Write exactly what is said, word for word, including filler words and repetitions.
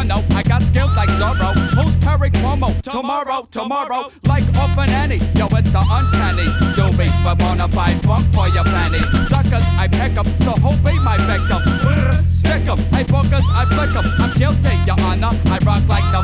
no, I got skills like Zorro. Who's Perry Como? Tomorrow, tomorrow, like Open Annie. Yo, it's the uncanny. Doobie, but wanna buy funk for your fanny. Suckers, I pick up, the whole be my victim. Stick 'em, hey bookers, I flick 'em. I'm guilty, your honor. I rock like the